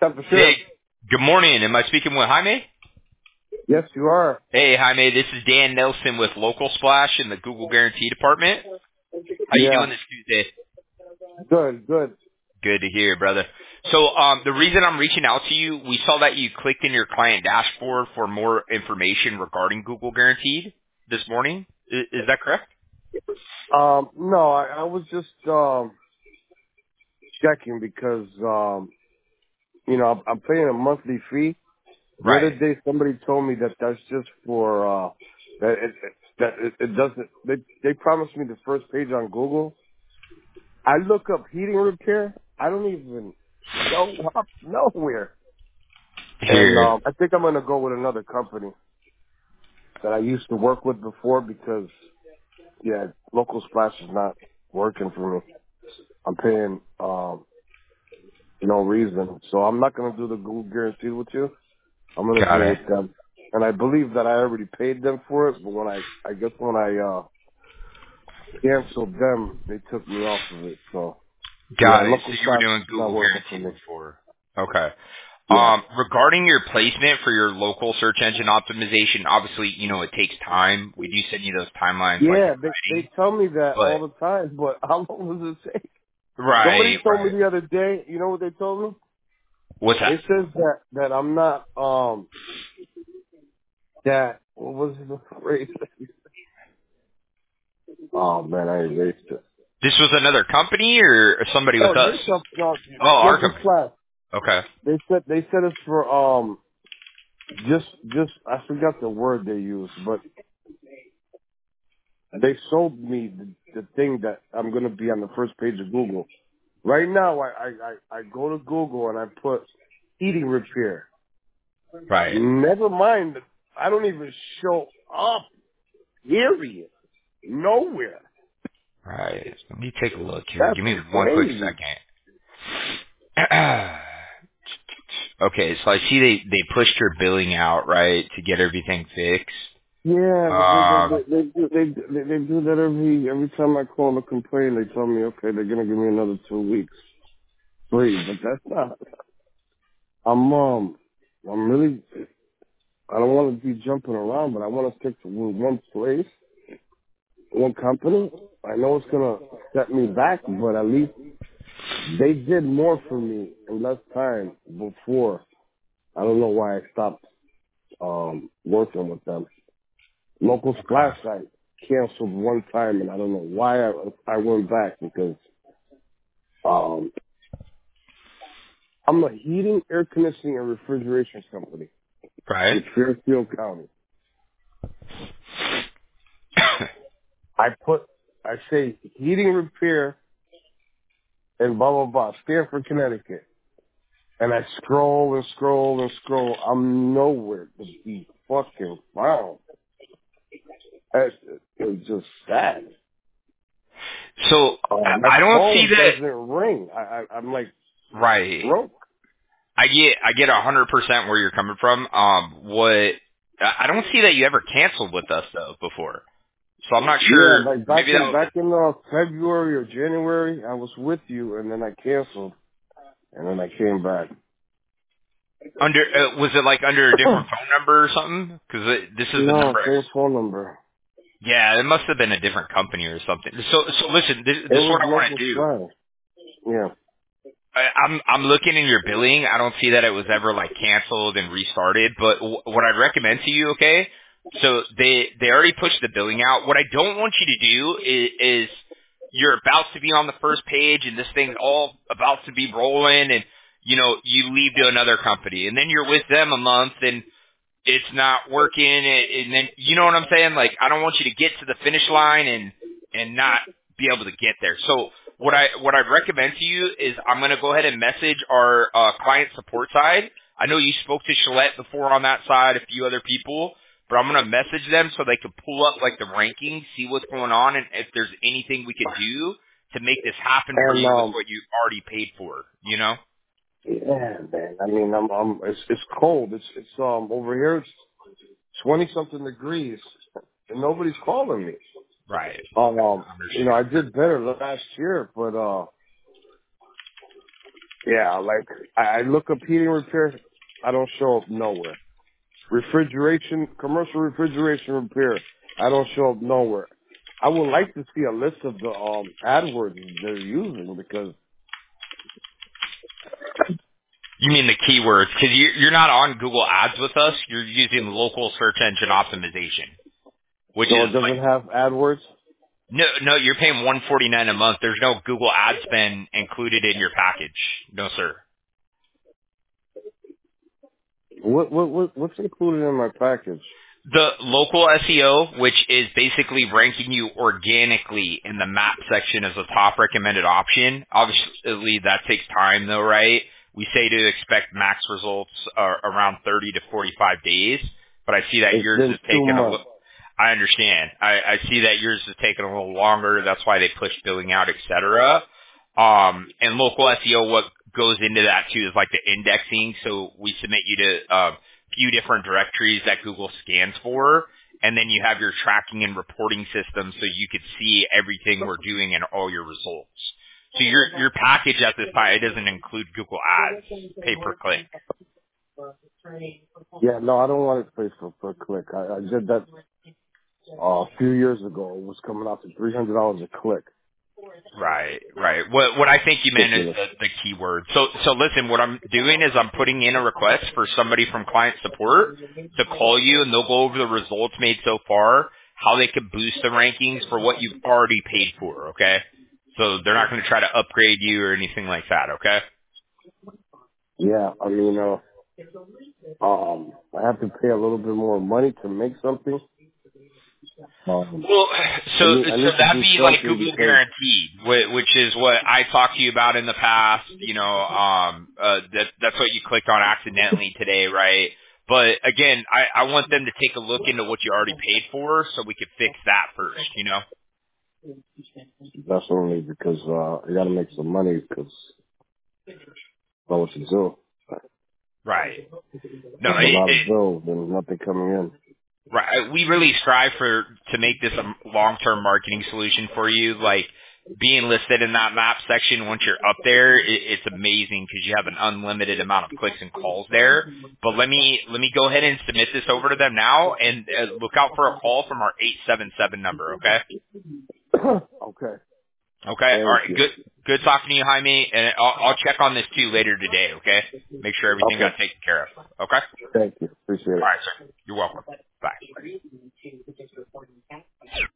Yeah, for Hey, sure. good morning. Am I speaking with Jaime? Yes, you are. Hey, Jaime, this is Dan Nelson with Local Splash in the Google Guarantee Department. How you Yeah. doing this Tuesday? Good, good. Good to hear, brother. So, the reason I'm reaching out to you, we saw that you clicked in your client dashboard for more information regarding Google Guaranteed this morning. Is that correct? No, I was just checking because I'm paying a monthly fee. The other Right. day, somebody told me that that's just for it doesn't. They promised me the first page on Google. I look up heating repair. I don't even show up nowhere. And Here. I think I'm gonna go with another company that I used to work with before because yeah, local splash is not working for me. I'm paying no reason. So I'm not gonna do the Google guarantee with you. I'm gonna Got go it. with them. And I believe that I already paid them for it, but I guess when I canceled them, they took me off of it. So yeah, Got it. local So you were splash doing is not Google working for Guaranteed me. before. Okay. Yeah. Regarding your placement for your local search engine optimization, obviously, it takes time. We do send you those timelines like in Yeah, they writing, tell me that all the but time, but how long does it take? Somebody right, told me right. the other day, you know what they told me? What's They that? said that I'm not that what was the phrase? Oh man, I erased it. This was another company or somebody Oh, with us? this stuff, no, Oh, our local company. flat. Okay. They said it's for just I forgot the word they used, but they sold me the thing that I'm gonna be on the first page of Google. Right now, I go to Google and I put heating repair. Right. Never mind, I don't even show up. Period. Nowhere. Right. Let me take a look here. That's Give me one quick crazy. second. Okay, so I see they pushed your billing out, right, to get everything fixed. Yeah, but Um, they do that every time I call to complain. They tell me, okay, they're gonna give me another 2 weeks free, but that's not. I'm really. I don't want to be jumping around, but I want to stick to one place, one company. I know it's gonna set me back, but at least they did more for me in less time before. I don't know why I stopped working with them. Local okay. Splash I canceled one time, and I don't know why I went back because um, I'm a heating, air conditioning, and refrigeration company Right. in Fairfield County. I say heating repair and blah blah blah, Stanford, Connecticut, and I scroll and scroll and scroll. I'm nowhere to be fucking found. It's just sad. So My I don't see phone that. doesn't ring. I'm like Right. broke. I get 100% where you're coming from. What I don't see that you ever canceled with us though before. So I'm not Yeah, sure. like Maybe that was back in February or January, I was with you, and then I canceled, and then I came back. under. Was it like under a different phone number or something? Because this is the No, number. same phone number. Yeah, it must have been a different company or something. So listen. It This is was what I want local to do. Splash. Yeah. I'm looking in your billing. I don't see that it was ever like canceled and restarted. But what I'd recommend to you, okay? So they already pushed the billing out. What I don't want you to do is you're about to be on the first page and this thing's all about to be rolling, and you leave to another company, and then you're with them a month and it's not working, and then you know what I'm saying? Like I don't want you to get to the finish line and not be able to get there. So what I recommend to you is I'm going to go ahead and message our client support side. I know you spoke to Shalette before on that side, a few other people, but I'm going to message them so they can pull up like the rankings, see what's going on, and if there's anything we could do to make this happen for And you with what you already paid for. You know? yeah, man. I mean, it's cold. It's over here. It's 20 something degrees, and nobody's calling me. Right. Um, I understand. I did better last year, but Yeah, like I look up heating repair, I don't show up nowhere. Commercial refrigeration repair, I don't show up nowhere. I would like to see a list of the AdWords they're using because You mean the keywords? Because you're not on Google Ads with us. You're using local search engine optimization, which so is it like doesn't have AdWords. no. You're paying $149 a month. There's no Google Ad spend included in your package. No, sir. What's included in my package? The local SEO, which is basically ranking you organically in the map section as a top recommended option. Obviously, that takes time though, right? We say to expect max results around 30 to 45 days, but I see that It's yours been is two taking a months. little. I understand. I see that yours is taking a little longer. That's why they push billing out, et cetera. And local SEO, what goes into that too is like the indexing. So we submit you to few different directories that Google scans for, and then you have your tracking and reporting system so you could see everything we're doing and all your results. So your package at this time, it doesn't include Google Ads, pay per click. Yeah, no, I don't want it placed per click. I did that a few years ago. It was coming out to $300 a click. Right, right. What I think you meant is Ridiculous. the keyword. So listen, what I'm doing is I'm putting in a request for somebody from client support to call you, and they'll go over the results made so far, how they could boost the rankings for what you've already paid for. Okay, so they're not going to try to upgrade you or anything like that. Okay. Yeah, I mean, I have to pay a little bit more money to make something. Well, I so need I need to that'd do be like something Google because Guaranteed, which is what I talked to you about in the past. You know, that's what you clicked on accidentally today, right? But again, I want them to take a look into what you already paid for, so we could fix that first. You know, that's only because I got to make some money because I know what to do. right? No, There's a lot of bills and nothing coming in. right. We really strive to make this a long-term marketing solution for you. Like being listed in that map section, once you're up there, it's amazing because you have an unlimited amount of clicks and calls there. But let me go ahead and submit this over to them now, and look out for a call from our 877 number. Okay. Okay, Okay. All thank right. you. Good talking to you, Jaime, and I'll check on this too later today. Okay. Make sure everything Okay, got taken care of. Okay. thank you. Appreciate All it. right, sir. You're welcome.